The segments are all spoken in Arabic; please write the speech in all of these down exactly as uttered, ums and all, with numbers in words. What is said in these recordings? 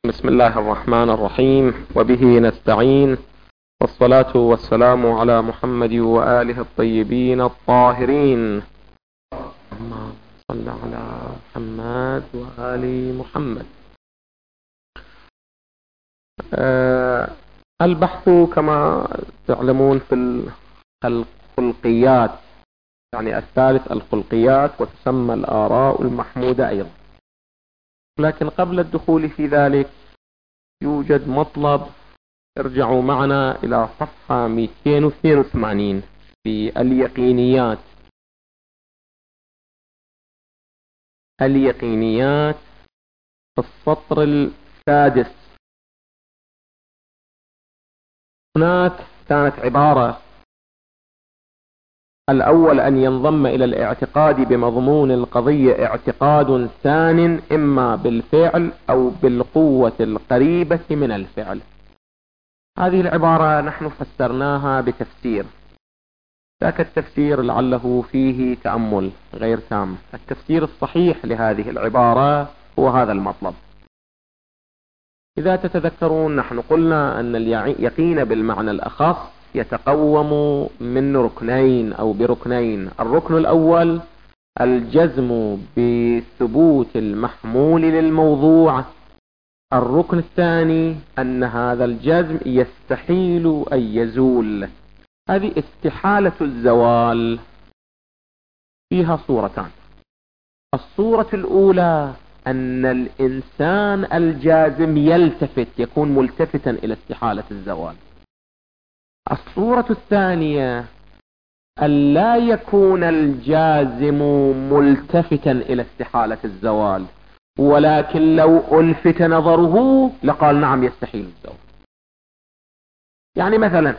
بسم الله الرحمن الرحيم، وبه نستعين، والصلاة والسلام على محمد وآله الطيبين الطاهرين. اللهم صل على محمد وآل محمد. أه البحث كما تعلمون في الخلقيات، يعني الثالث الخلقيات، وتسمى الآراء المحمودة أيضا. لكن قبل الدخول في ذلك يوجد مطلب. ارجعوا معنا إلى صفحة مئتين واثنين وثمانين في اليقينيات. اليقينيات في السطر السادس. هناك كانت عبارة: الأول أن ينضم إلى الاعتقاد بمضمون القضية اعتقاد ثان إما بالفعل أو بالقوة القريبة من الفعل. هذه العبارة نحن فسرناها بتفسير، ذاك التفسير لعله فيه تأمل غير تام. التفسير الصحيح لهذه العبارة هو هذا المطلب. إذا تتذكرون نحن قلنا أن اليقين بالمعنى الأخص يتقوم من ركنين أو بركنين. الركن الأول الجزم بثبوت المحمول للموضوع. الركن الثاني أن هذا الجزم يستحيل أن يزول. هذه استحالة الزوال فيها صورتان. الصورة الأولى أن الإنسان الجازم يلتفت، يكون ملتفتا إلى استحالة الزوال. الصورة الثانية أن لا يكون الجازم ملتفتا إلى استحالة الزوال، ولكن لو ألفت نظره لقال نعم يستحيل الزوال. يعني مثلا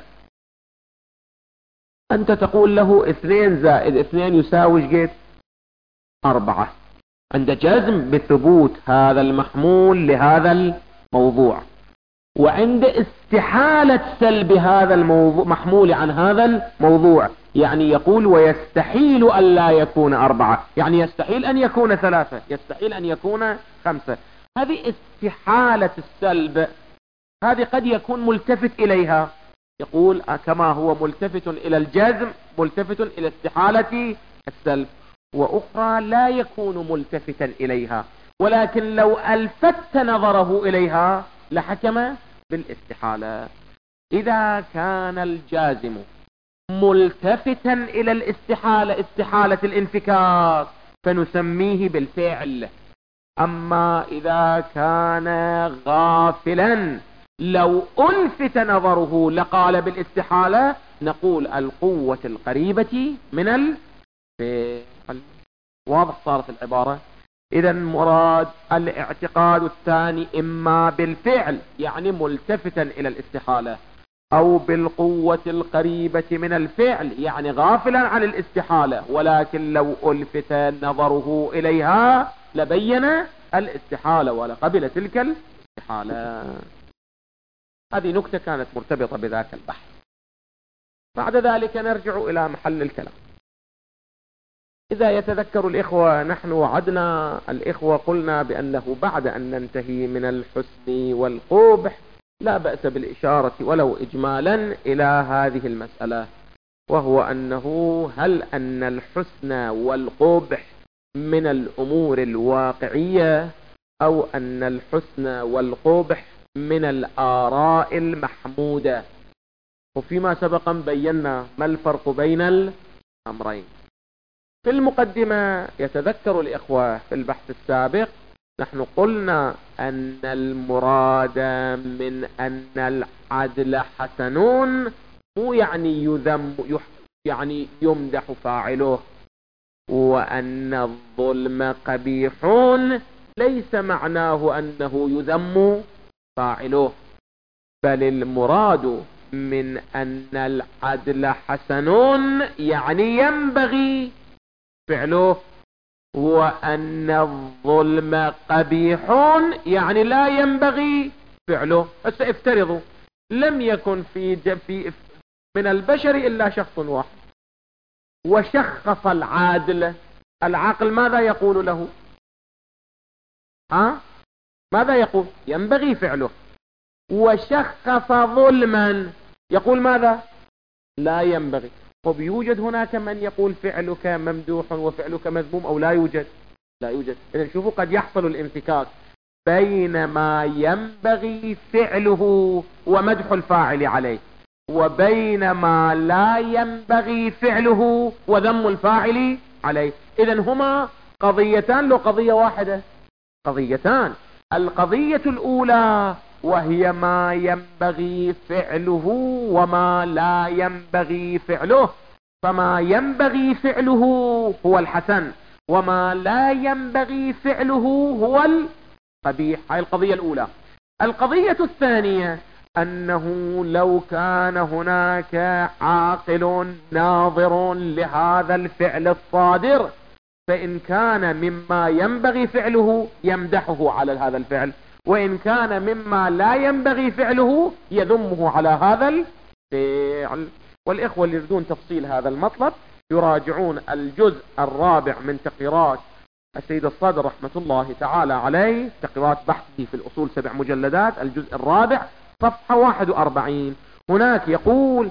أنت تقول له اثنين زائد اثنين يساوي جيت أربعة، عند جزم بثبوت هذا المحمول لهذا الموضوع، وعند استحالة سلب هذا الموضوع محمول عن هذا الموضوع. يعني يقول ويستحيل أن لا يكون أربعة، يعني يستحيل أن يكون ثلاثة، يستحيل أن يكون خمسة. هذه استحالة السلب، هذه قد يكون ملتفت إليها، يقول كما هو ملتفت إلى الجزم ملتفت إلى استحالة السلب. وأخرى لا يكون ملتفتا إليها، ولكن لو ألفت نظره إليها لحكم بالاستحالة. إذا كان الجازم ملتفتا إلى الاستحالة، استحالة الانفكاك، فنسميه بالفعل. أما إذا كان غافلا لو ألفت نظره لقال بالاستحالة، نقول القوة القريبة من الفعل. واضح صارت العبارة؟ إذا مراد الاعتقاد الثاني إما بالفعل يعني ملتفتا إلى الاستحالة، أو بالقوة القريبة من الفعل يعني غافلا عن الاستحالة، ولكن لو ألفت نظره إليها لبين الاستحالة ولقبل تلك الاستحالة. هذه نكتة كانت مرتبطة بذاك البحث. بعد ذلك نرجع إلى محل الكلام. إذا يتذكر الإخوة نحن وعدنا الإخوة قلنا بأنه بعد أن ننتهي من الحسن والقبح لا بأس بالإشارة ولو إجمالا إلى هذه المسألة، وهو أنه هل أن الحسن والقبح من الأمور الواقعية، أو أن الحسن والقبح من الآراء المحمودة. وفيما سبق بينا ما الفرق بين الأمرين. في المقدمة يتذكر الإخوة في البحث السابق نحن قلنا أن المراد من أن العدل حسنون مو يعني يذم يعني يمدح فاعله، وأن الظلم قبيحون ليس معناه أنه يذم فاعله، بل المراد من أن العدل حسنون يعني ينبغي فعله، وأن الظلم قبيحون يعني لا ينبغي فعله. هسه افترضوا لم يكن في, في من البشر إلا شخص واحد وشخص العادل، العقل ماذا يقول له؟ ها؟ ماذا يقول؟ ينبغي فعله. وشخص ظلما يقول ماذا؟ لا ينبغي. طب يوجد هناك من يقول فعلك ممدوح وفعلك مذموم أو لا يوجد؟ لا يوجد. إذن شوفوا قد يحصل الانفكاك بين ما ينبغي فعله ومدح الفاعل عليه، وبين ما لا ينبغي فعله وذم الفاعل عليه. إذن هما قضيتان لو قضية واحدة؟ قضيتان. القضية الأولى وهي ما ينبغي فعله وما لا ينبغي فعله، فما ينبغي فعله هو الحسن وما لا ينبغي فعله هو القبيح. هاي القضية الأولى. القضية الثانية أنه لو كان هناك عاقل ناظر لهذا الفعل الصادر، فإن كان مما ينبغي فعله يمدحه على هذا الفعل، وإن كان مما لا ينبغي فعله يذمه على هذا الفعل. والإخوة اللي يريدون تفصيل هذا المطلب يراجعون الجزء الرابع من تقريرات السيد الصدر رحمة الله تعالى عليه، تقريرات بحثه في الأصول سبع مجلدات، الجزء الرابع صفحة واحد وأربعين. هناك يقول: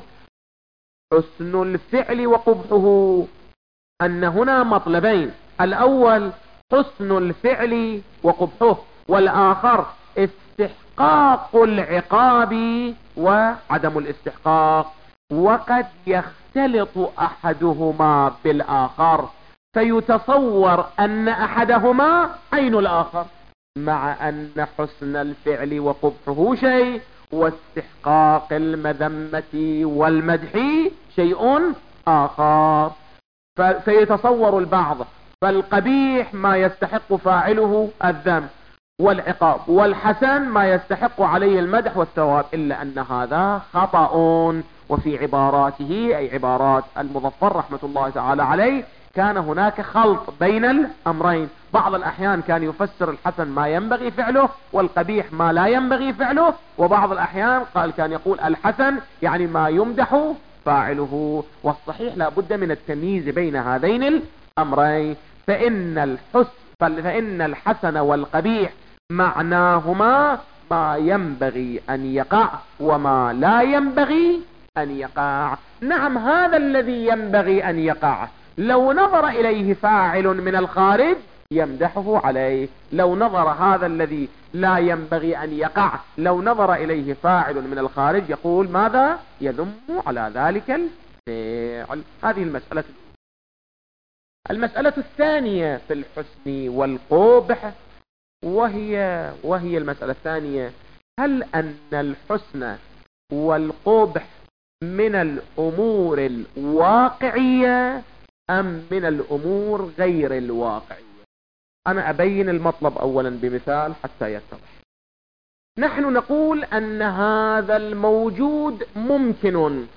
حسن الفعل وقبحه، أن هنا مطلبين: الأول حسن الفعل وقبحه، والآخر استحقاق العقاب وعدم الاستحقاق. وقد يختلط أحدهما بالآخر فيتصور أن أحدهما عين الآخر، مع أن حسن الفعل وقبحه شيء واستحقاق المذمة والمدح شيء آخر. فيتصور البعض فالقبيح ما يستحق فاعله الذم والعقاب، والحسن ما يستحق عليه المدح والثواب، إلا أن هذا خطأ. وفي عباراته أي عبارات المظفر رحمة الله تعالى عليه كان هناك خلط بين الأمرين. بعض الأحيان كان يفسر الحسن ما ينبغي فعله والقبيح ما لا ينبغي فعله، وبعض الأحيان قال كان يقول الحسن يعني ما يمدح فاعله. والصحيح لا بد من التمييز بين هذين الأمرين، فإن الحسن فإن الحسن والقبيح معناهما ما ينبغي أن يقع وما لا ينبغي أن يقع. نعم، هذا الذي ينبغي أن يقع لو نظر إليه فاعل من الخارج يمدحه عليه، لو نظر هذا الذي لا ينبغي أن يقع لو نظر إليه فاعل من الخارج يقول ماذا؟ يذم على ذلك الفعل. هذه المسألة. المسألة الثانية في الحسن والقبح وهي وهي المسألة الثانية: هل أن الحسن والقبح من الأمور الواقعية أم من الأمور غير الواقعية؟ أنا أبين المطلب أولا بمثال حتى يتضح. نحن نقول أن هذا الموجود ممكن،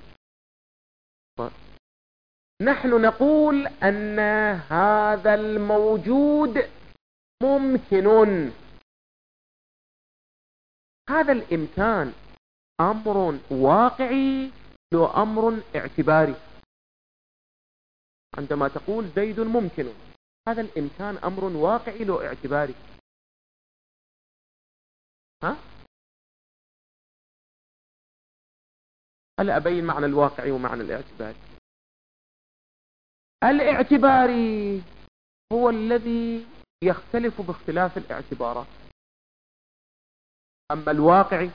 نحن نقول أن هذا الموجود ممكن. هذا الإمكان أمر واقعي لو أمر اعتباري؟ عندما تقول زيد ممكن، هذا الإمكان أمر واقعي لو اعتباري؟ ها؟ هل أبين معنى الواقعي ومعنى الاعتباري؟ الاعتباري هو الذي يختلف باختلاف الاعتبارات، أما الواقعي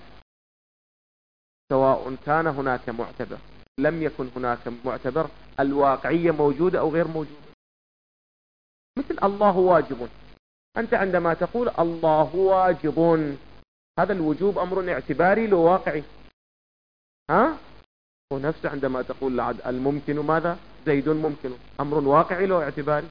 سواء كان هناك معتبر لم يكن هناك معتبر، الواقعية موجودة أو غير موجودة. مثل الله واجب، أنت عندما تقول الله واجب، هذا الوجوب أمر اعتباري لو واقعي؟ ها؟ ونفسه عندما تقول الممكن ماذا؟ زيد ممكن، أمر واقعي لو اعتباري؟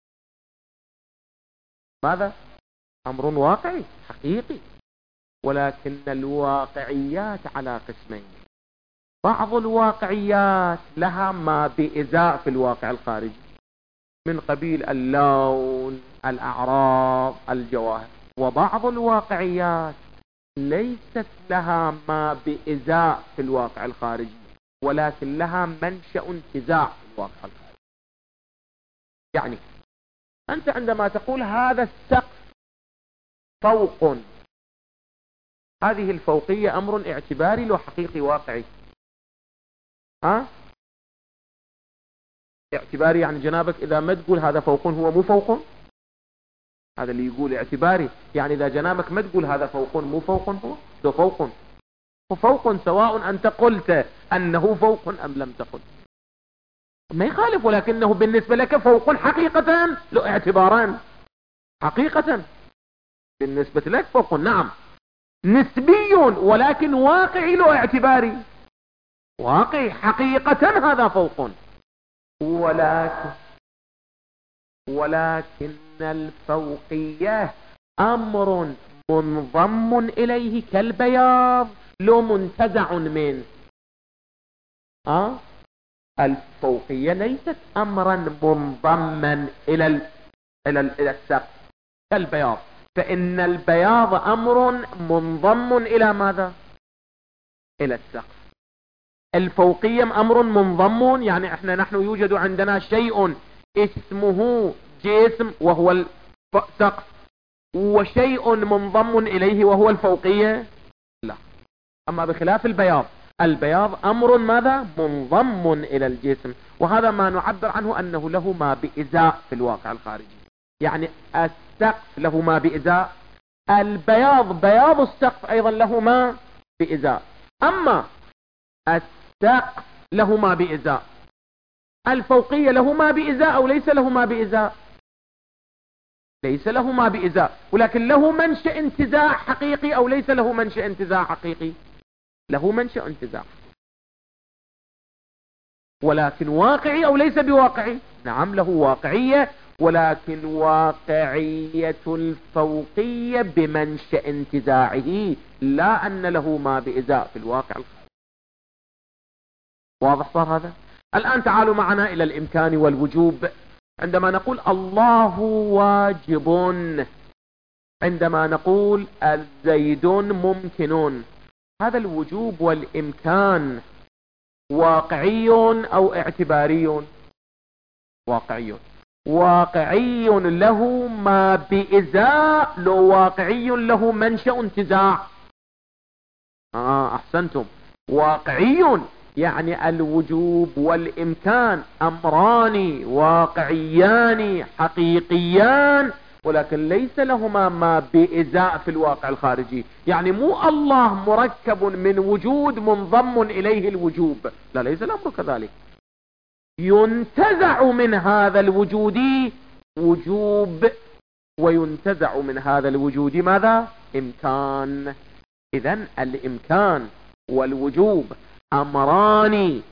ماذا؟ أمر واقعي حقيقي. ولكن الواقعيات على قسمين: بعض الواقعيات لها ما بإزاء في الواقع الخارجي من قبيل اللون، الأعراض، الجواهر، وبعض الواقعيات ليست لها ما بإزاء في الواقع الخارجي ولكن لها منشأ انتزاع في الواقع الخارجي. يعني أنت عندما تقول هذا السقف فوق هذه الفوقية أمر اعتباري لو حقيقي واقعي؟ ها؟ اعتباري يعني جنابك إذا ما تقول هذا فوق هو مو فوق، هذا اللي يقول اعتباري، يعني إذا جنابك ما تقول هذا فوق مو فوق هو ده فوق وفوق، سواء أنت قلت أنه فوق أم لم تقل ما يخالف، ولكنه بالنسبة لك فوق حقيقة له اعتباران. حقيقة بالنسبة لك فوق نعم نسبي، ولكن واقعي له اعتباري، واقعي حقيقة هذا فوق، ولكن ولكن الفوقية أمر منضم إليه كالبياض لو منتزع من أه؟ الفوقية ليست أمرا منضما إلى ال... إلى ال... إلى السقف كالبياض، فإن البياض أمر منضم إلى ماذا؟ إلى السقف. الفوقية أمر منضم، يعني احنا نحن يوجد عندنا شيء اسمه جسم وهو السقف، وشيء منضم إليه وهو الفوقية لا. أما بخلاف البياض، البياض أمر ماذا؟ منضم إلى الجسم، وهذا ما نعبر عنه أنه له ما بإزاء في الواقع الخارجي، يعني السقف له ما بإزاء، البياض بياض السقف أيضا له ما بإزاء. أما السقف له ما بإزاء، الفوقية له ما بإزاء أو ليس له ما بإزاء؟ ليس له ما بإزاء، ولكن له منشأ انتزاع حقيقي أو ليس له منشأ انتزاع حقيقي؟ له منشأ انتزاع، ولكن واقعي أو ليس بواقعي؟ نعم له واقعية، ولكن واقعية الفوقية بمنشأ انتزاعه، لا أن له ما بإزاء في الواقع الخارجي. واضح صار هذا؟ الآن تعالوا معنا إلى الإمكان والوجوب. عندما نقول الله واجب، عندما نقول الزيد ممكن، هذا الوجوب والإمكان واقعي أو اعتباري؟ واقعي. واقعي له ما بإزاء لو واقعي له منشأ انتزاع؟ آه أحسنتم، واقعي يعني الوجوب والإمكان أمران واقعيان حقيقيان، ولكن ليس لهما ما بإزاء في الواقع الخارجي، يعني مو الله مركب من وجود منضم إليه الوجوب، لا ليس الأمر كذلك، ينتزع من هذا الوجود وجوب وينتزع من هذا الوجود ماذا؟ إمكان. إذن الإمكان والوجوب أمران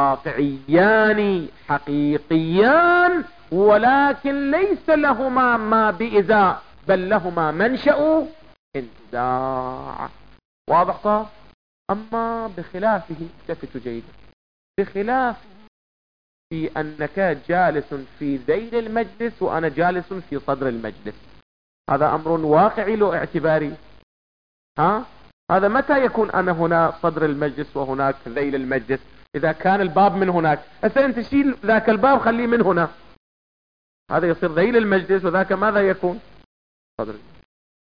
واقعيان حقيقيان، ولكن ليس لهما ما بإزاء، بل لهما منشأ انتزاع. واضح صار؟ أما بخلافه، التفتوا جيدا، بخلاف في أنك جالس في ذيل المجلس وأنا جالس في صدر المجلس، هذا أمر واقعي لو اعتباري؟ ها؟ هذا متى يكون أنا هنا صدر المجلس وهناك ذيل المجلس؟ إذا كان الباب من هناك، هسه أنت شيل ذاك الباب خليه من هنا، هذا يصير ذيل المجلس، وذاك ماذا يكون؟ صدر المجلس.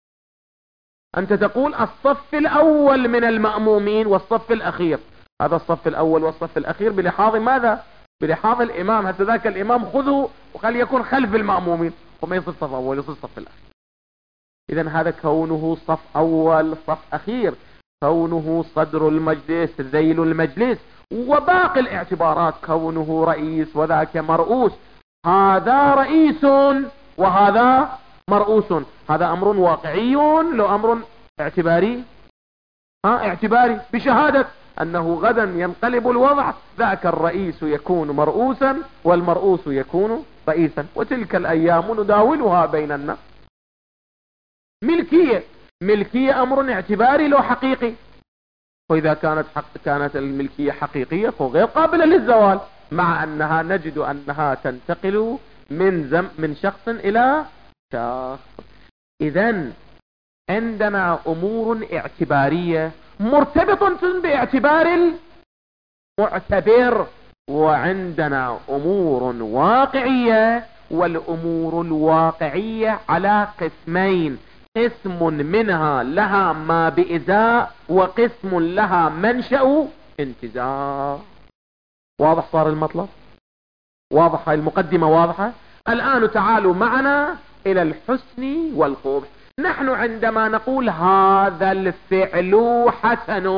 أنت تقول الصف الأول من المأمومين والصف الأخير، هذا الصف الأول والصف الأخير بلحاظ ماذا؟ بلحاظ الإمام، هسه ذاك الإمام خذه وخليه يكون خلف المأمومين، وما يصير صف أول، يصير صف الأخير. إذن هذا كونه صف أول صف أخير، كونه صدر المجلس ذيل المجلس، وباقي الاعتبارات كونه رئيس وذاك مرؤوس، هذا رئيس وهذا مرؤوس، هذا أمر واقعي لو أمر اعتباري؟ ها اعتباري بشهادة أنه غدا ينقلب الوضع، ذاك الرئيس يكون مرؤوسا والمرؤوس يكون رئيسا، وتلك الأيام نداولها بين الناس. ملكية، ملكية أمر اعتباري لو حقيقي، وإذا كانت حق كانت الملكية حقيقية فغير قابلة للزوال، مع أنها نجد أنها تنتقل من زم من شخص إلى شخص. إذن عندنا أمور اعتبارية مرتبطة باعتبار المعتبر، وعندنا أمور واقعية، والأمور الواقعية على قسمين، قسم منها لها ما بإزاء وقسم لها منشأ انتزاع. واضح صار المطلب؟ واضح؟ هاي المقدمة واضحة. الآن تعالوا معنا إلى الحسن والقبح. نحن عندما نقول هذا الفعل حسن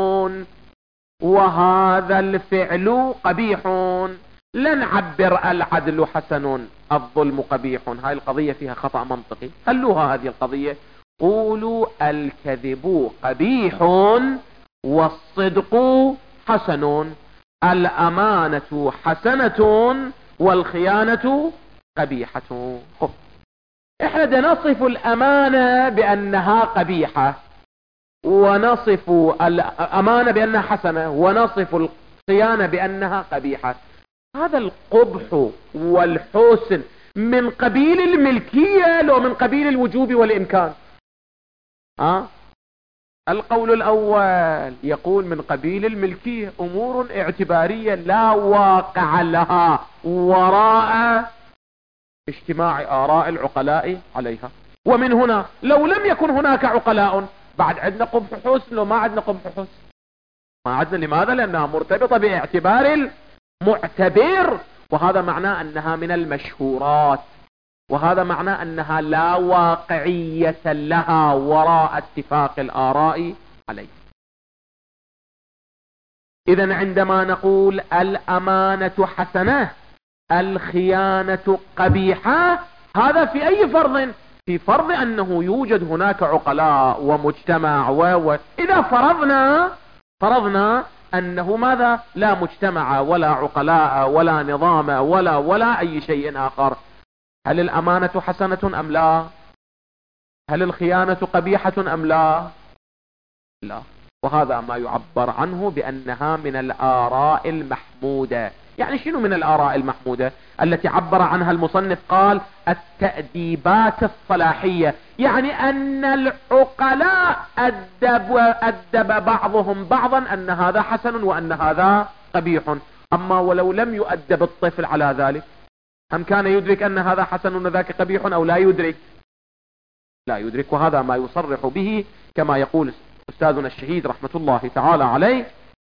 وهذا الفعل قبيح لا نعبر العدل حسن الظلم قبيح، هاي القضية فيها خطأ منطقي. خلوها هذه القضية، قولوا الكذب قبيح والصدق حسن، الأمانة حسنة والخيانة قبيحة. احنا نصف الأمانة بأنها قبيحة ونصف الأمانة بأنها حسنة ونصف الخيانة بأنها قبيحة. هذا القبح والحسن من قبيل الملكية لو من قبيل الوجوب والإمكان؟ ها؟ القول الأول يقول من قبيل الملكية، أمور اعتبارية لا واقع لها وراء اجتماع آراء العقلاء عليها. ومن هنا لو لم يكن هناك عقلاء بعد عندنا قبح حسن لو ما عندنا قبح حسن؟ ما عندنا. لماذا؟ لأنها مرتبطة باعتبار المعتبر، وهذا معناه أنها من المشهورات، وهذا معناه أنها لا واقعية لها وراء اتفاق الآراء عليه. إذن عندما نقول الأمانة حسنة الخيانة قبيحة، هذا في أي فرض؟ في فرض أنه يوجد هناك عقلاء ومجتمع و و إذا فرضنا فرضنا أنه ماذا؟ لا مجتمع ولا عقلاء ولا نظام ولا ولا أي شيء آخر، هل الأمانة حسنة أم لا؟ هل الخيانة قبيحة أم لا؟ لا. وهذا ما يعبر عنه بأنها من الآراء المحمودة. يعني شنو من الآراء المحمودة؟ التي عبر عنها المصنف قال التأديبات الصلاحية، يعني أن العقلاء أدب, أدب بعضهم بعضا أن هذا حسن وأن هذا قبيح. أما ولو لم يؤدب الطفل على ذلك، هم كان يدرك أن هذا حسن وذاك قبيح أو لا يدرك؟ لا يدرك. وهذا ما يصرح به كما يقول أستاذنا الشهيد رحمة الله تعالى عليه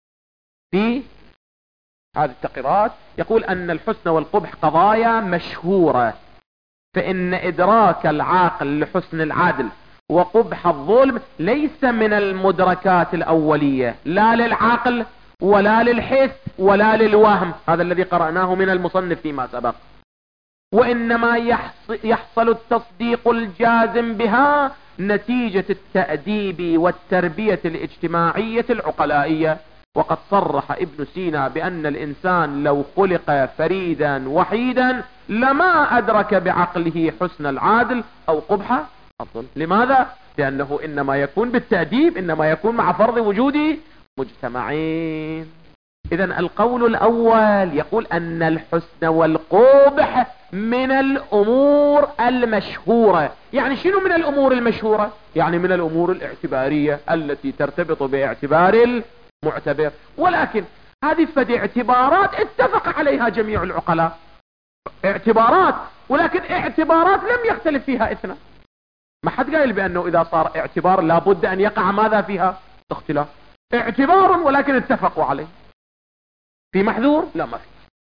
في هذه التقريرات، يقول أن الحسن والقبح قضايا مشهورة، فإن إدراك العاقل لحسن العدل وقبح الظلم ليس من المدركات الأولية لا للعقل ولا للحس ولا للوهم، هذا الذي قرأناه من المصنف فيما سبق، وإنما يحصل التصديق الجازم بها نتيجة التأديب والتربية الاجتماعية العقلائية. وقد صرح ابن سينا بأن الإنسان لو خلق فريدا وحيدا لما أدرك بعقله حسن العادل أو قبح الظلم. لماذا؟ لأنه إنما يكون بالتأديب، إنما يكون مع فرض وجود مجتمعين. إذن القول الأول يقول أن الحسن والقبح من الأمور المشهورة. يعني شنو من الأمور المشهورة؟ يعني من الأمور الاعتبارية التي ترتبط باعتبار المعتبر. ولكن هذه فدي اعتبارات اتفق عليها جميع العقلاء، اعتبارات، ولكن اعتبارات لم يختلف فيها اثنان. ما حد قايل بأنه إذا صار اعتبار لابد أن يقع ماذا فيها؟ اختلاف. اعتبار ولكن اتفقوا عليه. في محذور؟ لا ما في.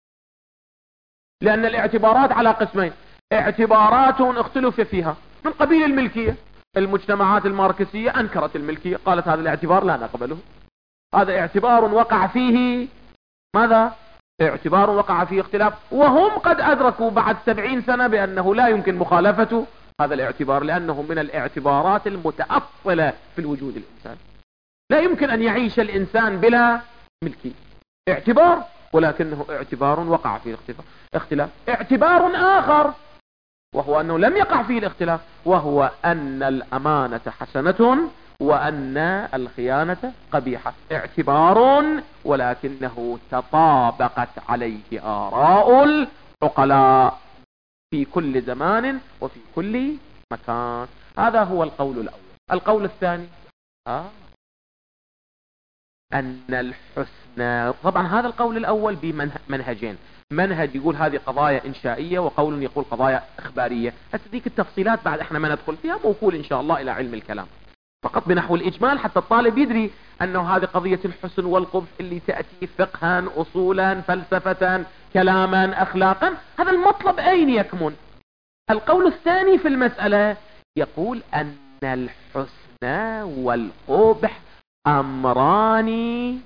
لأن الاعتبارات على قسمين، اعتبارات اختلف فيها من قبيل الملكية. المجتمعات الماركسية أنكرت الملكية، قالت هذا الاعتبار لا نقبله، هذا اعتبار وقع فيه ماذا؟ اعتبار وقع فيه اختلاف، وهم قد أدركوا بعد سبعين سنة بأنه لا يمكن مخالفة هذا الاعتبار، لأنه من الاعتبارات المتأصلة في الوجود الإنساني. لا يمكن أن يعيش الإنسان بلا ملكية. اعتبار ولكنه اعتبار وقع فيه اختلاف. اعتبار آخر وهو أنه لم يقع فيه الاختلاف، وهو أن الأمانة حسنة وأن الخيانة قبيحة. اعتبار ولكنه تطابقت عليه آراء العقلاء في كل زمان وفي كل مكان. هذا هو القول الأول. القول الثاني آه. أن الحسنى. طبعا هذا القول الأول بمنهجين، منهج يقول هذه قضايا إنشائية، وقول يقول قضايا إخبارية. هسه ذيك التفصيلات بعد احنا ما ندخل فيها، موكول إن شاء الله إلى علم الكلام، فقط بنحو الإجمال حتى الطالب يدري أنه هذه قضية الحسن والقبح اللي تأتي فقها أصولا فلسفة كلاما أخلاقا، هذا المطلب أين يكمن؟ القول الثاني في المسألة يقول أن الحسن والقبح أمران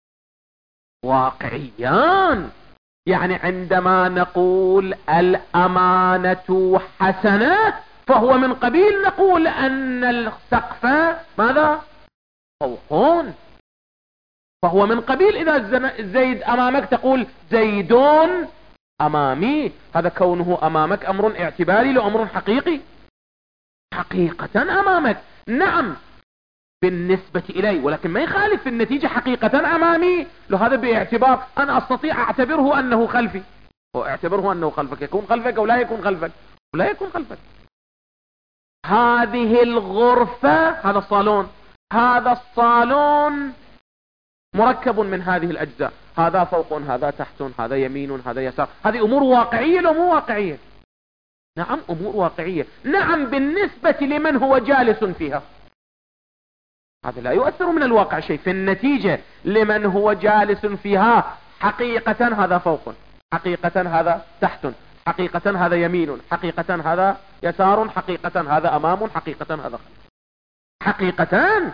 واقعيان. يعني عندما نقول الأمانة حسنة فهو من قبيل نقول أن السقف ماذا؟ فوقون. فهو من قبيل إذا زيد أمامك تقول زيدون أمامي، هذا كونه أمامك أمر اعتباري لو أمر حقيقي، حقيقة أمامك نعم بالنسبة إلي، ولكن ما يخالف في النتيجة حقيقة أمامي. لو هذا باعتبار أنا أستطيع أعتبره أنه خلفي، واعتبره أنه خلفك، يكون خلفك أو لا يكون خلفك، ولا يكون خلفك. هذه الغرفة، هذا الصالون، هذا الصالون مركب من هذه الأجزاء، هذا فوق هذا تحت هذا يمين هذا يسار، هذه أمور واقعية لو مو واقعية؟ نعم أمور واقعية، نعم بالنسبة لمن هو جالس فيها، هذا لا يؤثر من الواقع شيء. في النتيجة لمن هو جالس فيها حقيقة هذا فوق، حقيقة هذا تحت، حقيقة هذا يمين، حقيقة هذا يسار، حقيقة هذا أمام، حقيقة هذا خلف، حقيقة،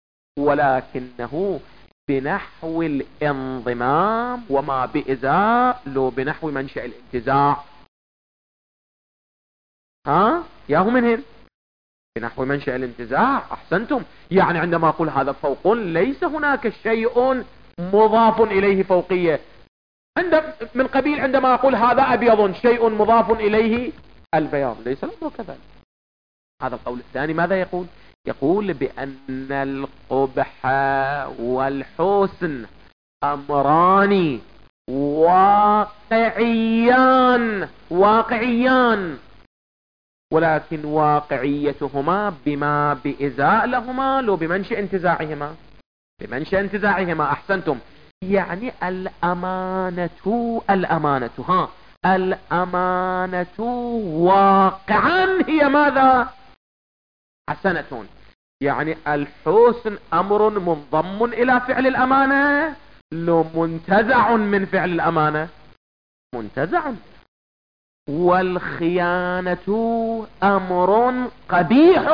ولكنه بنحو الانضمام وما بإزاء لو بنحو منشأ الانتزاع. ها ياهو من هنا بنحو منشأ الانتزاع. أحسنتم. يعني عندما أقول هذا فوق ليس هناك شيء مضاف إليه فوقية، عند من قبيل عندما أقول هذا أبيض شيء مضاف إليه البياض، ليس الأمر كذلك. هذا القول الثاني ماذا يقول؟ يقول بأن القبح والحسن أمران واقعيان، واقعيان، ولكن واقعيتهما بما بإزاء لهما لو بمنشأ انتزاعهما، بمنشأ انتزاعهما. أحسنتم. يعني الأمانة، الأمانة ها الأمانة واقعا هي ماذا؟ حسنة. يعني الحسن أمر منضم إلى فعل الأمانة لو منتزع من فعل الأمانة؟ منتزع. والخيانة أمر قبيح،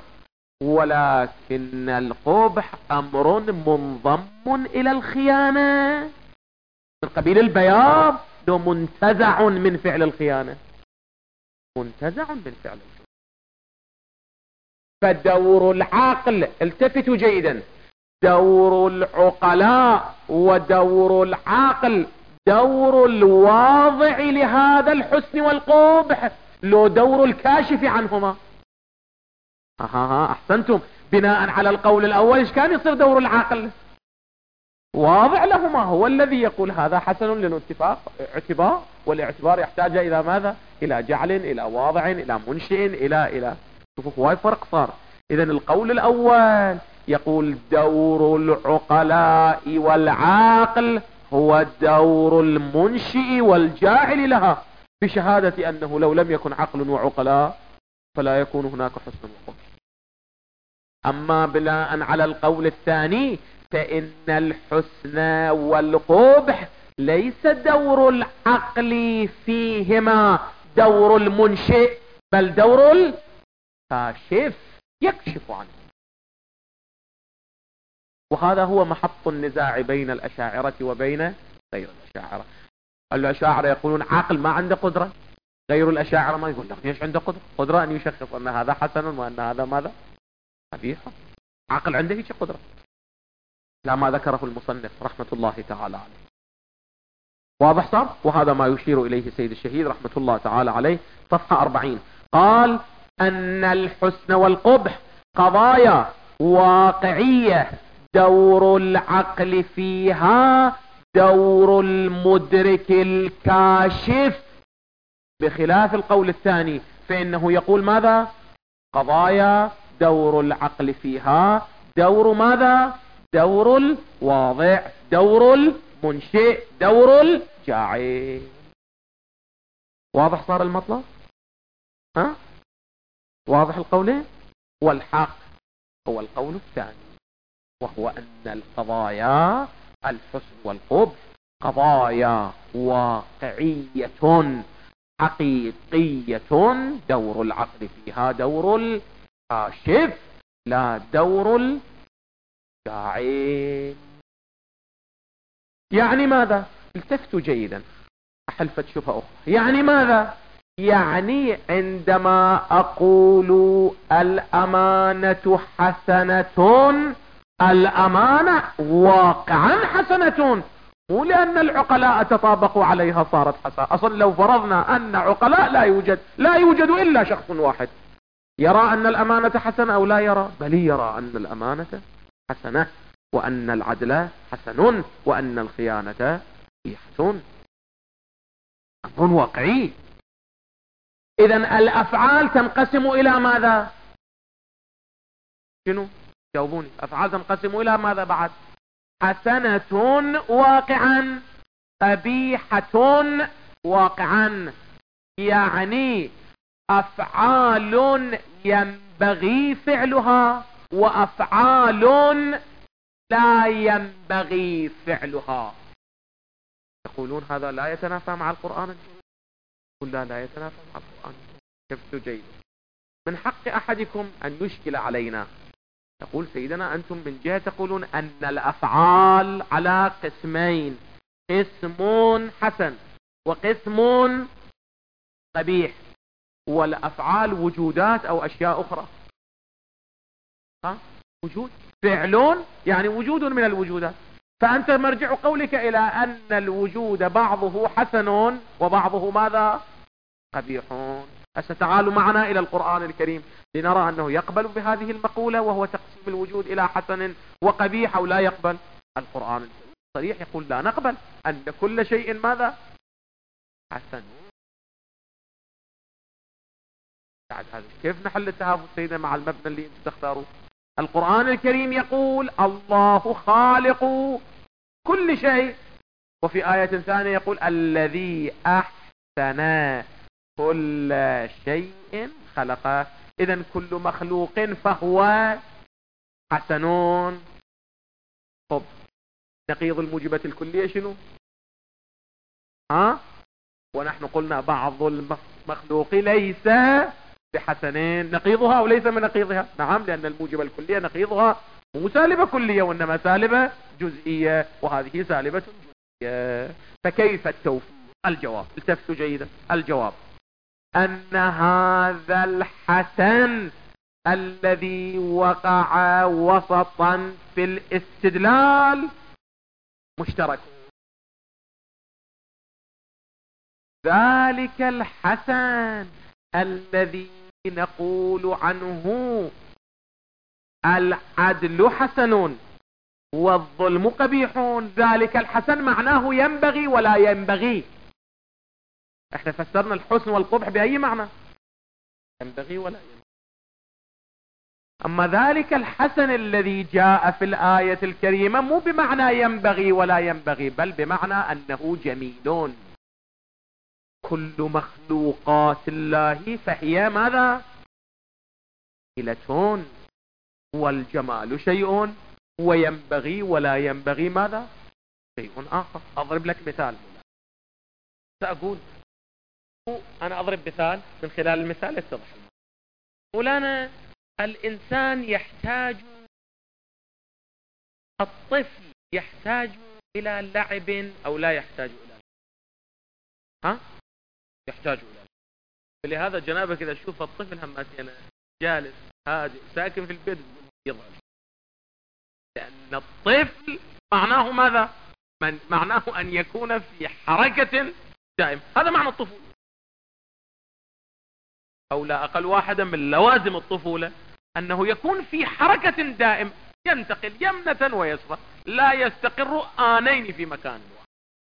ولكن القبح أمر منضم إلى الخيانة من قبيل البياض لو منتزع من فعل الخيانة، منتزع من فعل الخيانة. فدور العقل، التفتوا جيدا، دور العقلاء ودور العقل دور الواضع لهذا الحسن والقبح لو دور الكاشف عنهما. اها احسنتم. بناء على القول الاول ايش كان يصير دور العقل؟ واضع لهما، هو الذي يقول هذا حسن للاتفاق اعتبار، والاعتبار يحتاج الى ماذا؟ الى جعل، الى واضع، الى منشئ، الى الى شوفوا هواي فرق صار. اذا القول الاول يقول دور العقلاء والعاقل هو دور المنشئ والجاعل لها، بشهادة أنه لو لم يكن عقل وعقلاء فلا يكون هناك حسن وقبح. أما بناء على القول الثاني فإن الحسن والقبح ليس دور العقل فيهما دور المنشئ، بل دور الكاشف يكشف عنه. وهذا هو محط النزاع بين الأشاعرة وبين غير الأشاعرة. الأشاعرة يقولون عقل ما عنده قدرة، غير الأشاعرة ما يقول لك ليش عنده قدرة؟ قدرة أن يشخص أن هذا حسن وأن هذا ماذا؟ قبيح. عقل عنده هيك قدرة، لا ما ذكره المصنف رحمة الله تعالى عليه. واضح صار؟ وهذا ما يشير إليه السيد الشهيد رحمة الله تعالى عليه صفحة أربعين. قال أن الحسن والقبح قضايا واقعية دور العقل فيها دور المدرك الكاشف، بخلاف القول الثاني فإنه يقول ماذا؟ قضايا دور العقل فيها دور ماذا؟ دور الواضع، دور المنشئ، دور الجاعل. واضح صار المطلب؟ ها؟ واضح القولين؟ والحق هو القول الثاني، وهو أن القضايا الحسن والقبح قضايا واقعية حقيقية، دور العقل فيها دور الكاشف لا دور الجاعل. يعني ماذا؟ التفتوا جيدا، أحلفت شبهة أخرى. يعني ماذا؟ يعني عندما أقول الأمانة حسنة، الأمانة واقعا حسنة، مو لأن العقلاء تطابقوا عليها صارت حسنة. أصلا لو فرضنا أن عقلاء لا يوجد لا يوجد إلا شخص واحد يرى أن الأمانة حسنة أو لا يرى، بل يرى أن الأمانة حسنة، وأن العدل حسن، وأن الخيانة هي حسن. أمر واقعي. إذن الأفعال تنقسم إلى ماذا؟ شنو؟ جاوبوني. أفعال تنقسم إلى ماذا بعد؟ حسنة واقعا، قبيحة واقعا. يعني أفعال ينبغي فعلها وأفعال لا ينبغي فعلها. يقولون هذا لا يتنافى مع القرآن الكريم. قل لا لا يتنافى مع القرآن. شفتوا جيد. من حق أحدكم أن يشكل علينا. يقول سيدنا أنتم من جهة تقولون أن الأفعال على قسمين، قسم حسن وقسم قبيح، والأفعال وجودات أو أشياء أخرى. ها؟ وجود، فعلون يعني وجود من الوجودات. فأنت مرجع قولك إلى أن الوجود بعضه حسن وبعضه ماذا؟ قبيحون. هسه تعالوا معنا إلى القرآن الكريم لنرى أنه يقبل بهذه المقولة، وهو تقسيم الوجود إلى حسن وقبيح، أو لا يقبل. القرآن الكريم صريح يقول لا نقبل أن كل شيء ماذا؟ حسن. بعد هذا كيف نحل التهافت سيدنا مع المبنى اللي انتم تختاروه؟ القرآن الكريم يقول الله خالق كل شيء، وفي آية ثانية يقول الذي أحسن كل شيء خلقه. إذن كل مخلوق فهو حسنون. طب نقيض الموجبة الكلية شنو؟ ها؟ ونحن قلنا بعض المخلوق ليس بحسنين. نقيضها أو ليس من نقيضها؟ نعم، لأن الموجبة الكلية نقيضها مو سالبة كلية وإنما سالبة جزئية، وهذه سالبة جزئية. فكيف التوفيق؟ الجواب، التفتوا جيدا، الجواب أن هذا الحسن الذي وقع وسطا في الاستدلال مشترك. ذلك الحسن الذي نقول عنه العدل حسن والظلم قبيح، ذلك الحسن معناه ينبغي ولا ينبغي. احنا فسرنا الحسن والقبح بأي معنى؟ ينبغي ولا ينبغي. أما ذلك الحسن الذي جاء في الآية الكريمة مو بمعنى ينبغي ولا ينبغي، بل بمعنى أنه جميل. كل مخلوقات الله فهي ماذا؟ جميلة، والجمال شيء وينبغي ولا ينبغي ماذا؟ شيء آخر. أضرب لك مثال. سأقول أنا أضرب مثال، من خلال المثال يتضح. مولانا الإنسان يحتاج، الطفل يحتاج إلى لعب أو لا يحتاج إلى لعب؟ ها؟ يحتاج إلى لعب. فلهذا جنابك إذا تشوف الطفل هماتي جالس هادئ ساكن في البيت يضعف، لأن الطفل معناه ماذا؟ من معناه أن يكون في حركة دائم. هذا معنى الطفولة، أو لا أقل واحدة من لوازم الطفولة أنه يكون في حركة دائم، ينتقل يمنة ويسرى، لا يستقر آنين في مكان واحد.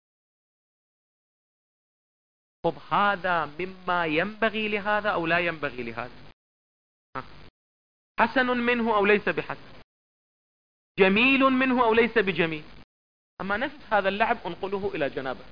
طب هذا مما ينبغي لهذا أو لا ينبغي لهذا؟ حسن منه أو ليس بحسن؟ جميل منه أو ليس بجميل. أما نفس هذا اللعب انقله إلى جنابك.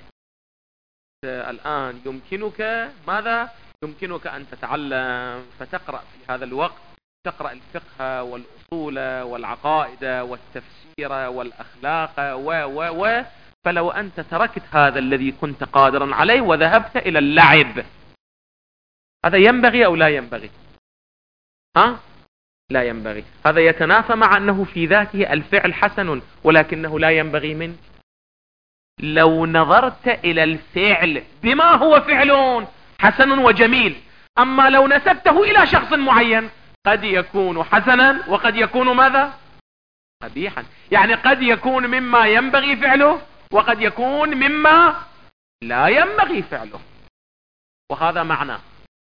الآن يمكنك ماذا؟ يمكنك أن تتعلم فتقرأ في هذا الوقت، تقرأ الفقه والأصول والعقائد والتفسير والأخلاق و و و فلو أنت تركت هذا الذي كنت قادرا عليه وذهبت إلى اللعب، هذا ينبغي أو لا ينبغي؟ ها؟ لا ينبغي. هذا يتنافى مع أنه في ذاته الفعل حسن ولكنه لا ينبغي منه. لو نظرت إلى الفعل بما هو فعل حسن وجميل، أما لو نسبته إلى شخص معين قد يكون حسنا وقد يكون ماذا؟ قبيحا. يعني قد يكون مما ينبغي فعله وقد يكون مما لا ينبغي فعله. وهذا معنى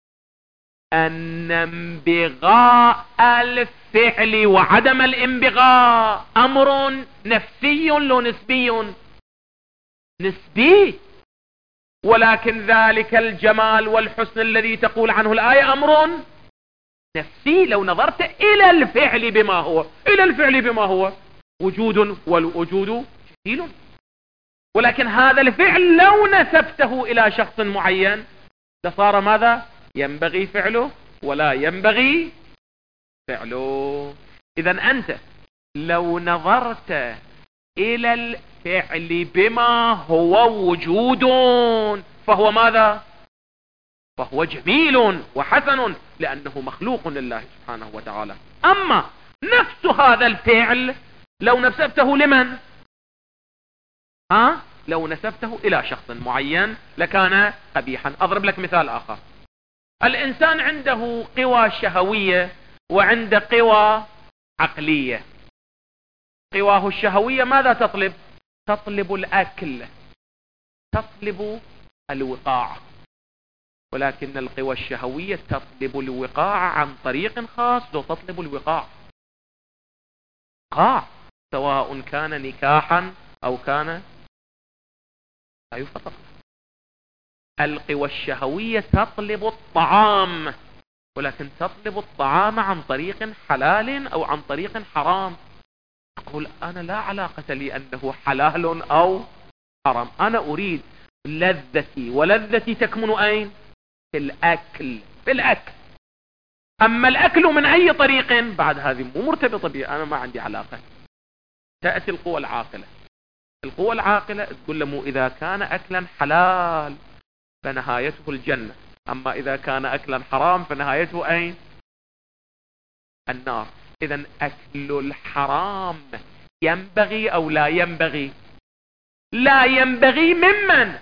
أن انبغاء الفعل وعدم الانبغاء أمر نفسي لو نسبي؟ نسبي. ولكن ذلك الجمال والحسن الذي تقول عنه الآية أمر نفسي لو نظرت إلى الفعل بما هو. إلى الفعل بما هو وجود، والوجود جميل. ولكن هذا الفعل لو نسبته إلى شخص معين لصار ماذا؟ ينبغي فعله ولا ينبغي فعله. إذن أنت لو نظرت إلى الفعل بما هو وجود فهو ماذا؟ فهو جميل وحسن لأنه مخلوق لله سبحانه وتعالى. أما نفس هذا الفعل لو نسبته لمن؟ ها؟ لو نسبته إلى شخص معين لكان قبيحا. أضرب لك مثال آخر. الإنسان عنده قوى شهوية وعند قوى عقلية. قواه الشهوية ماذا تطلب؟ تطلب الأكل، تطلب الوقاع. ولكن القوى الشهوية تطلب الوقاع عن طريق خاص. لو تطلب الوقاع وقاع سواء كان نكاحا أو كان لا يفطر. القوى الشهوية تطلب الطعام، ولكن تطلب الطعام عن طريق حلال أو عن طريق حرام. أقول أنا لا علاقة لي أنه حلال أو حرام، أنا أريد لذتي، ولذتي تكمن أين؟ في الأكل. في الأكل. أما الأكل من أي طريق بعد هذه مو مرتبطة بي، أنا ما عندي علاقة. تأتي القوى العاقلة. القوى العاقلة تقول له إذا كان أكلا حلال فنهايته الجنة، أما إذا كان أكلا حرام فنهايته أين؟ النار. إذن أكل الحرام ينبغي أو لا ينبغي؟ لا ينبغي ممن؟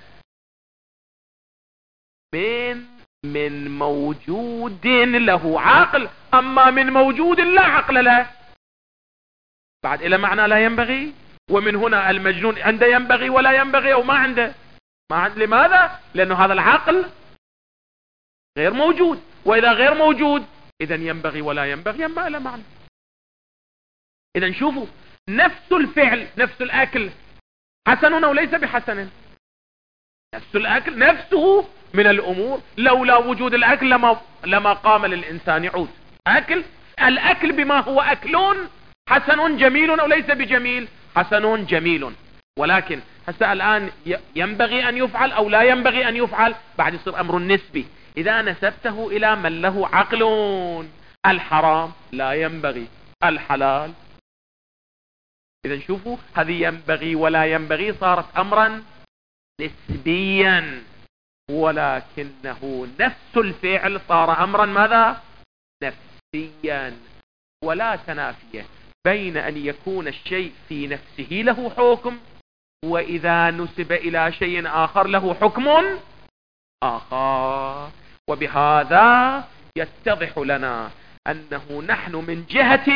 من من موجود له عقل. أما من موجود لا عقل له بعد إلى معنى لا ينبغي. ومن هنا المجنون عنده ينبغي ولا ينبغي أو ما عنده؟ ما عنده. لماذا؟ لأنه هذا العقل غير موجود، وإذا غير موجود إذن ينبغي ولا ينبغي ينبغي إلى معنى. إذن شوفوا نفس الفعل، نفس الأكل حسن أو ليس بحسن؟ نفس الأكل نفسه من الأمور. لولا وجود الأكل لما, لما قام للإنسان يعود. أكل الأكل بما هو أكل حسن جميل أو ليس بجميل؟ حسن جميل. ولكن هسه الآن ينبغي أن يفعل أو لا ينبغي أن يفعل؟ بعد يصير أمر نسبي. إذا نسبته إلى من له عقل، الحرام لا ينبغي، الحلال. إذا شوفوا هذه ينبغي ولا ينبغي صارت أمرا نسبيا، ولكنه نفس الفعل صار أمرا ماذا؟ نفسيا. ولا تنافية بين أن يكون الشيء في نفسه له حكم، وإذا نسب إلى شيء آخر له حكم آخر. وبهذا يتضح لنا أنه نحن من جهة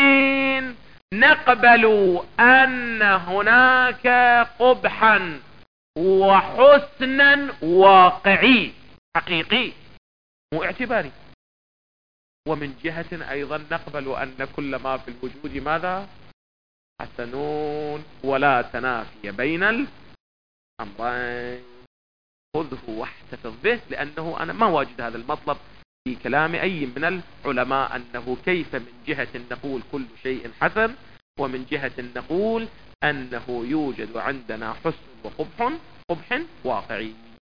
نقبل أن هناك قبحا وحسنا واقعي حقيقي مو اعتباري، ومن جهة أيضا نقبل أن كل ما في الوجود ماذا؟ حسنون. ولا تنافي بين الأمرين. خذه واحتفظ به، لأنه أنا ما واجد هذا المطلب في كلام أي من العلماء أنه كيف من جهة نقول كل شيء حسن ومن جهة نقول أنه يوجد عندنا حسن وقبح قبح واقعي.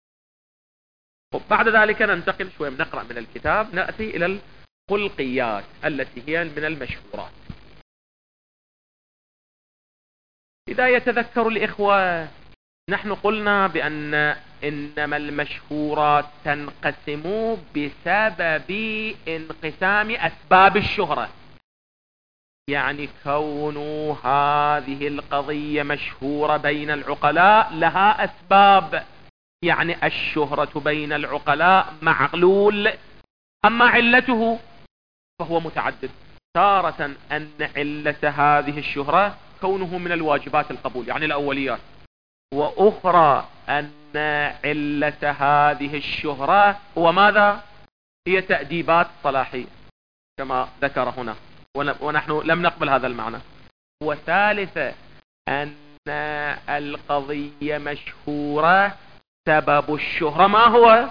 بعد ذلك ننتقل شوية نقرأ من الكتاب، نأتي إلى الخلقيات التي هي من المشهورات. إذا يتذكر الإخوة نحن قلنا بأن إنما المشهورات تنقسم بسبب انقسام أسباب الشهرة، يعني كون هذه القضية مشهورة بين العقلاء لها أسباب، يعني الشهرة بين العقلاء معلول، أما علته فهو متعدد. تارة أن علة هذه الشهرة كونه من الواجبات القبول يعني الأوليات، وأخرى أن علة هذه الشهرة هو ماذا؟ هي تأديبات صلاحية كما ذكر هنا، ونحن لم نقبل هذا المعنى. وثالثة أن القضية مشهورة سبب الشهرة ما هو؟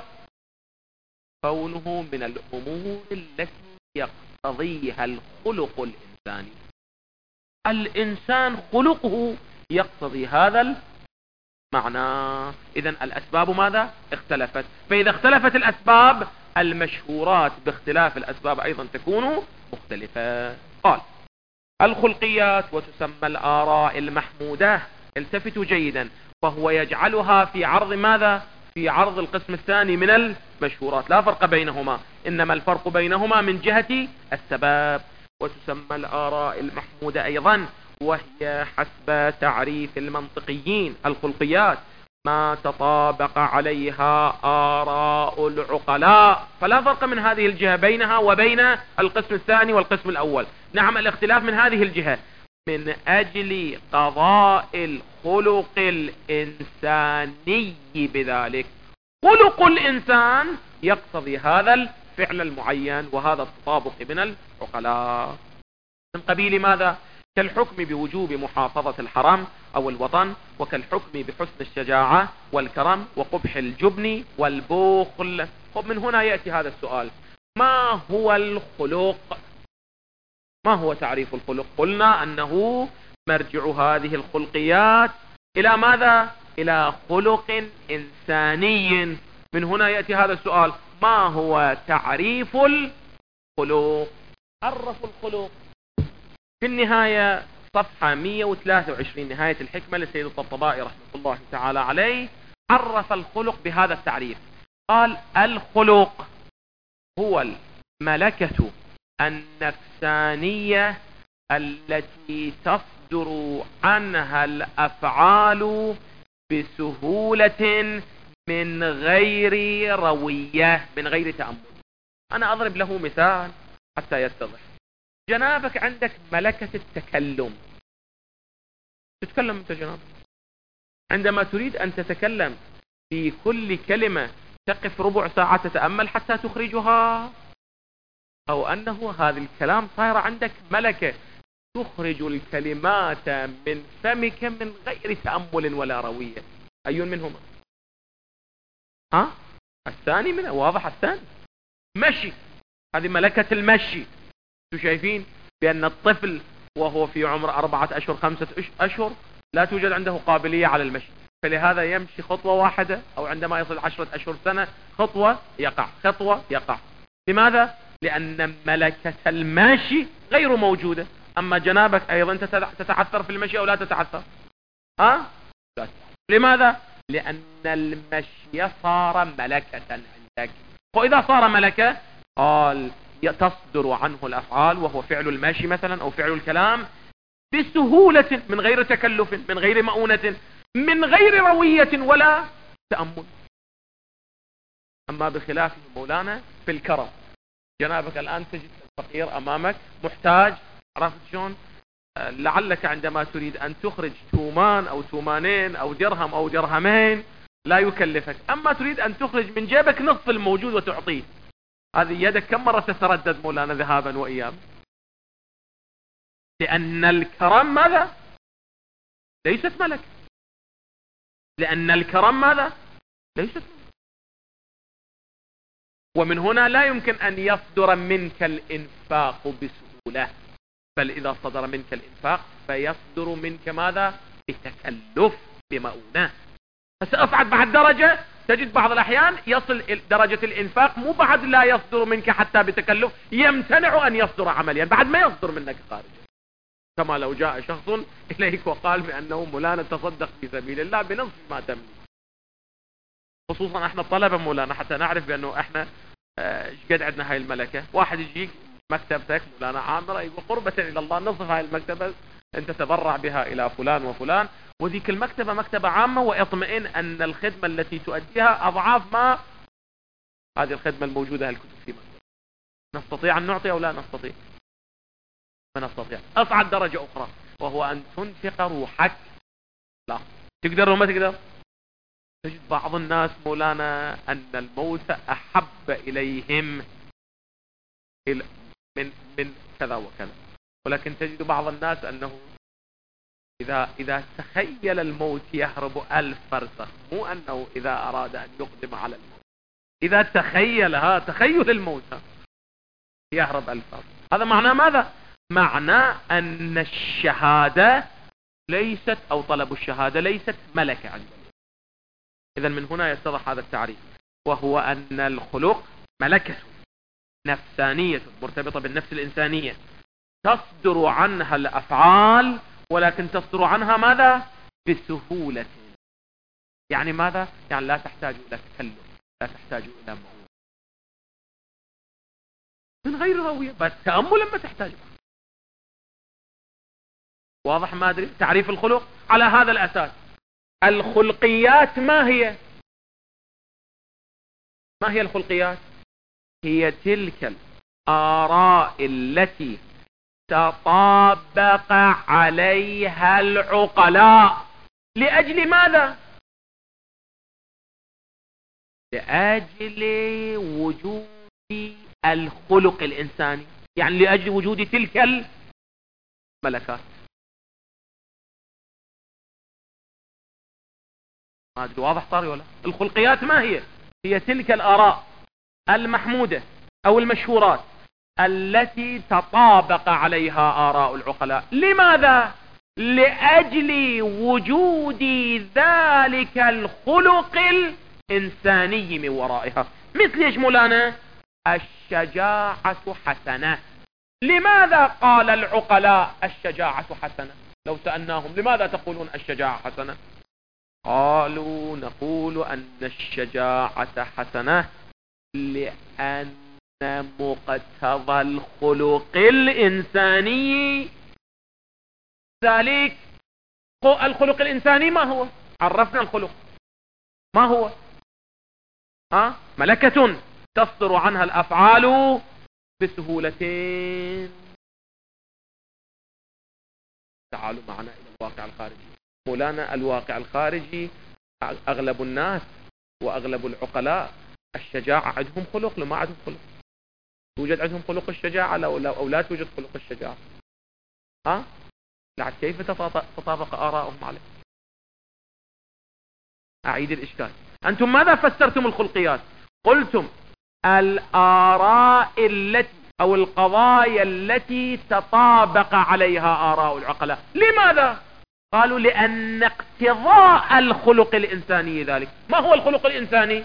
كونه من الأمور التي يقتضيها الخلق الإنساني، الإنسان خلقه يقتضي هذا المعنى. إذن الأسباب ماذا؟ اختلفت، فإذا اختلفت الأسباب المشهورات باختلاف الأسباب أيضا تكون مختلفة. قال الخلقيات وتسمى الآراء المحمودة، التفتوا جيدا، فهو يجعلها في عرض ماذا؟ في عرض القسم الثاني من المشهورات، لا فرق بينهما، إنما الفرق بينهما من جهة السباب. وتسمى الآراء المحمودة أيضا، وهي حسب تعريف المنطقيين الخلقيات ما تطابق عليها آراء العقلاء، فلا فرق من هذه الجهة بينها وبين القسم الثاني والقسم الأول. نعم الاختلاف من هذه الجهة من أجل قضاء الخلق الإنساني بذلك، خلق الإنسان يقتضي هذا الفعل المعين وهذا التطابق من العقلاء. من قبيل ماذا؟ كالحكم بوجوب محافظة الحرم أو الوطن، وكالحكم بحسن الشجاعة والكرم وقبح الجبن والبخل. ومن هنا يأتي هذا السؤال: ما هو الخلق؟ ما هو تعريف الخلق؟ قلنا أنه مرجع هذه الخلقيات إلى ماذا؟ إلى خلق إنساني. من هنا يأتي هذا السؤال: ما هو تعريف الخلق؟ عرف الخلق في النهاية صفحة مئة وثلاثة وعشرين نهاية الحكمة للسيد الطبطبائي رحمة الله تعالى عليه، عرف الخلق بهذا التعريف. قال: الخلق هو الملكة النفسانية التي تصدر عنها الأفعال بسهولة من غير روية، من غير تأمل. أنا أضرب له مثال حتى يتضح. جنابك عندك ملكة التكلم، تتكلم أنت جنابك، عندما تريد أن تتكلم في كل كلمة تقف ربع ساعة تتأمل حتى تخرجها، أو أنه هذا الكلام صاير عندك ملكة تخرج الكلمات من فمك من غير تأمل ولا روية. أي منهما؟ ها؟ الثاني من واضح. الثاني مشي، هذه ملكة المشي. شايفين بأن الطفل وهو في عمر أربعة أشهر خمسة أشهر لا توجد عنده قابلية على المشي، فلهذا يمشي خطوة واحدة، أو عندما يصل عشرة أشهر سنة خطوة يقع، خطوة يقع. لماذا؟ لأن ملكة المشي غير موجودة. أما جنابك أيضا تتعثر في المشي أو لا تتعثر؟ ها؟ أه؟ لماذا؟ لأن المشي صار ملكة عندك، وإذا صار ملكة قال تصدر عنه الأفعال وهو فعل الماشي مثلا أو فعل الكلام بسهولة من غير تكلف، من غير مؤونة، من غير روية ولا تأمل. أما بخلافه مولانا في الكرم، جنابك الآن تجد الفقير أمامك محتاج، عرفت شلون؟ لعلك عندما تريد أن تخرج تومان أو تومانين أو درهم أو درهمين لا يكلفك، أما تريد أن تخرج من جيبك نصف الموجود وتعطيه، هذه يدك كم مرة تتردد مولانا ذهابا وإيابا؟ لأن الكرم ماذا؟ ليست ملك. لأن الكرم ماذا؟ ليست ملك. ومن هنا لا يمكن أن يصدر منك الإنفاق بسهولة، بل إذا صدر منك الإنفاق فيصدر منك ماذا؟ بتكلف، بمؤونة. فسأصعد بعد درجة، تجد بعض الأحيان يصل درجة الإنفاق مو بعد لا يصدر منك حتى بتكلف، يمتنع أن يصدر عمليا بعد ما يصدر منك خارجا. كما لو جاء شخص إليك وقال بأنه مولانا تصدق في سبيل الله بنصف ما تملك، خصوصا احنا الطلبة مولانا حتى نعرف بأنه احنا ايش قد عندنا هاي الملكة. واحد يجيك مكتبتك مولانا عامرة يقول قربة إلى الله نصف هاي المكتبة انت تبرع بها إلى فلان وفلان، وذيك المكتبة مكتبة عامة، واطمئن أن الخدمة التي تؤديها أضعاف ما هذه الخدمة الموجودة الكتب في مكتبة. نستطيع أن نعطي أو لا نستطيع؟ ما نستطيع. أصعد درجة أخرى وهو أن تنفق روحك. لا تقدر وما تقدر. تجد بعض الناس مولانا أن الموت أحب إليهم من من كذا وكذا، ولكن تجد بعض الناس أنه إذا إذا تخيل الموت يهرب ألف فرسخ، مو أنه إذا أراد أن يقدم على الموت، إذا تخيلها تخيل الموت يهرب ألف فرسخ. هذا معناه ماذا؟ معناه أن الشهادة ليست أو طلب الشهادة ليست ملكة عنده. إذا من هنا يتضح هذا التعريف، وهو أن الخلق ملكة نفسانية مرتبطة بالنفس الإنسانية، تصدر عنها الأفعال، ولكن تصدر عنها ماذا؟ بسهولة. يعني ماذا؟ يعني لا تحتاج إلى تكلف، لا تحتاج إلى موت، من غير روية، بس تأمل لما تحتاج. واضح؟ ما أدري. تعريف الخلق على هذا الأساس. الخلقيات ما هي؟ ما هي الخلقيات؟ هي تلك الآراء التي تطابق عليها العقلاء. لأجل ماذا؟ لأجل وجود الخلق الإنساني، يعني لأجل وجود تلك الملكات. ما أدري واضح صار ولا؟ الخلقيات ما هي؟ هي تلك الآراء المحمودة أو المشهورات التي تطابق عليها آراء العقلاء. لماذا؟ لأجل وجود ذلك الخلق الإنساني من ورائها. مثل ايش مولانا؟ الشجاعة حسنة. لماذا قال العقلاء الشجاعة حسنة؟ لو سألناهم لماذا تقولون الشجاعة حسنة؟ قالوا نقول أن الشجاعة حسنة لأن مقتضى الخلق الإنساني ذلك. الخلق الإنساني ما هو؟ عرفنا الخلق ما هو؟ ها؟ ملكة تصدر عنها الأفعال بسهولتين. تعالوا معنا إلى الواقع الخارجي. مولانا الواقع الخارجي أغلب الناس وأغلب العقلاء الشجاعة عندهم خلق لو ما عندهم خلق. توجد عندهم خلق الشجاعة لو لا أو لا توجد خلق الشجاعة؟ ها؟ لعد كيف تطابق آراءهم عليه؟ أعيد الإشكال. أنتم ماذا فسرتم الخلقيات؟ قلتم الآراء التي أو القضايا التي تطابق عليها آراء العقلاء. لماذا؟ قالوا لأن اقتضاء الخلق الإنساني ذلك. ما هو الخلق الإنساني؟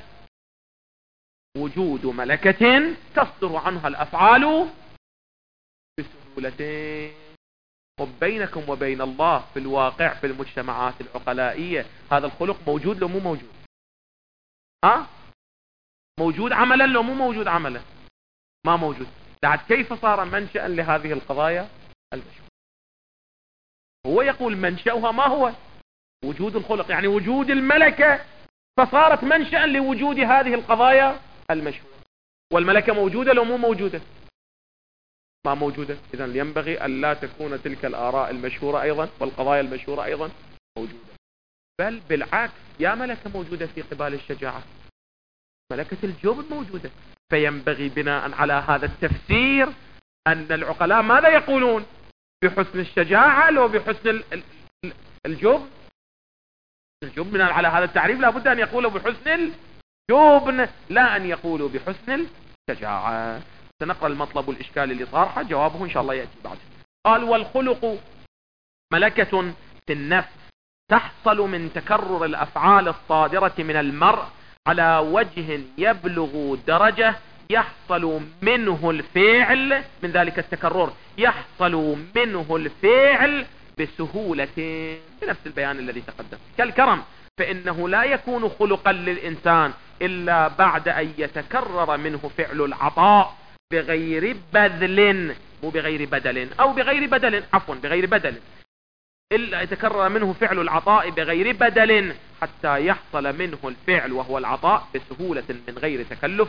وجود ملكة تصدر عنها الأفعال بسهولتين. وبينكم وبين الله في الواقع في المجتمعات العقلائية هذا الخلق موجود لو مو موجود؟ ها؟ موجود عملا لو مو موجود عملا؟ ما موجود. بعد كيف صار منشأ لهذه القضايا المشهورة؟ هو يقول منشأها ما هو؟ وجود الخلق، يعني وجود الملكة، فصارت منشأ لوجود هذه القضايا المشهورة. والملكة موجودة لو مو موجودة؟ ما موجودة. إذن ينبغي أن لا تكون تلك الآراء المشهورة أيضا والقضايا المشهورة أيضا موجودة، بل بالعكس يا ملكة موجودة في قبال الشجاعة، ملكة الجبن موجودة. فينبغي بناء على هذا التفسير أن العقلاء ماذا يقولون؟ بحسن الشجاعة لو بحسن الجبن؟ الجبن بناء على هذا التعريف لابد أن يقولوا بحسن الجبن، لا أن يقولوا بحسن الشجاعة. سنقرأ المطلب والإشكال اللي طارحه، جوابه إن شاء الله يأتي بعد. قال والخلق ملكة في النفس تحصل من تكرر الأفعال الصادرة من المرء على وجه يبلغ درجة يحصل منه الفعل من ذلك التكرر يحصل منه الفعل بسهولة، بنفس البيان الذي تقدم كالكرم، فإنه لا يكون خلقا للإنسان إلا بعد أن يتكرر منه فعل العطاء بغير بذل، مو بغير بدل، أو بغير بدل عفوا بغير بدل، إلا يتكرر منه فعل العطاء بغير بدل حتى يحصل منه الفعل وهو العطاء بسهولة من غير تكلف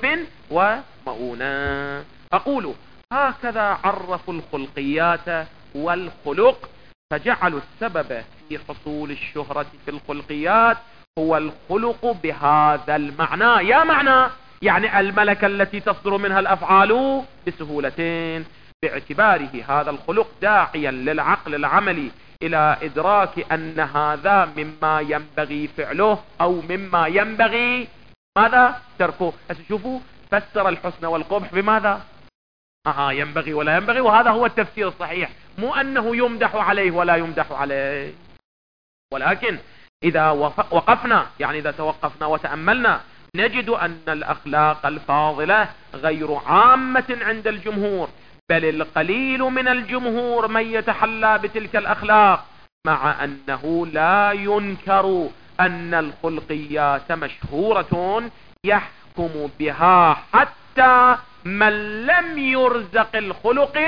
ومؤونة. أقول هكذا عرفوا الخلقيات والخلق، فجعلوا السبب في حصول الشهرة في الخلقيات هو الخلق بهذا المعنى، يا معنى يعني الملكة التي تصدر منها الأفعال بسهولتين، باعتباره هذا الخلق داعيا للعقل العملي إلى إدراك أن هذا مما ينبغي فعله أو مما ينبغي ماذا تركه. شوفوا فسر الحسن والقبح بماذا؟ آه ينبغي ولا ينبغي، وهذا هو التفسير الصحيح، مو أنه يمدح عليه ولا يمدح عليه. ولكن إذا وقفنا يعني إذا توقفنا وتأملنا نجد أن الأخلاق الفاضلة غير عامة عند الجمهور، بل القليل من الجمهور من يتحلى بتلك الأخلاق، مع أنه لا ينكر أن الخلقيات مشهورة يحكم بها حتى من لم يرزق الخلق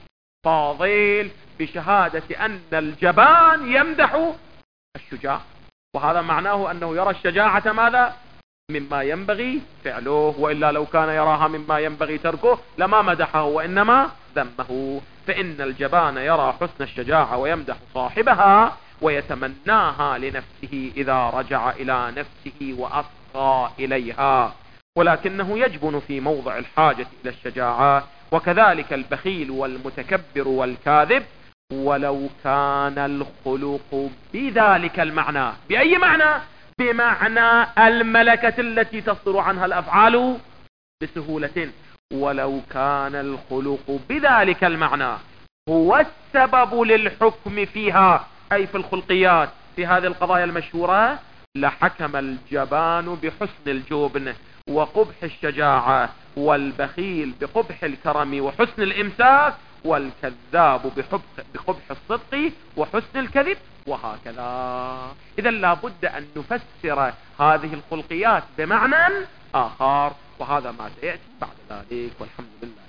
الفاضل بشهادة أن الجبان يمدح الشجاع، وهذا معناه أنه يرى الشجاعة ماذا؟ مما ينبغي فعله، وإلا لو كان يراها مما ينبغي تركه لما مدحه وإنما ذمه. فإن الجبان يرى حسن الشجاعة ويمدح صاحبها ويتمناها لنفسه إذا رجع إلى نفسه وأصغى إليها، ولكنه يجبن في موضع الحاجة إلى الشجاعة. وكذلك البخيل والمتكبر والكاذب، ولو كان الخلق بذلك المعنى، بأي معنى؟ بمعنى الملكة التي تصدر عنها الأفعال بسهولة، ولو كان الخلق بذلك المعنى هو السبب للحكم فيها أي في الخلقيات في هذه القضايا المشهورة، لحكم الجبان بحسن الجبن وقبح الشجاعة، والبخيل بقبح الكرم وحسن الإمساك، والكذاب بقبح الصدق وحسن الكذب، وهكذا. إذا لابد أن نفسر هذه الخلقيات بمعنى آخر، وهذا ما سيأتي بعد ذلك، والحمد لله.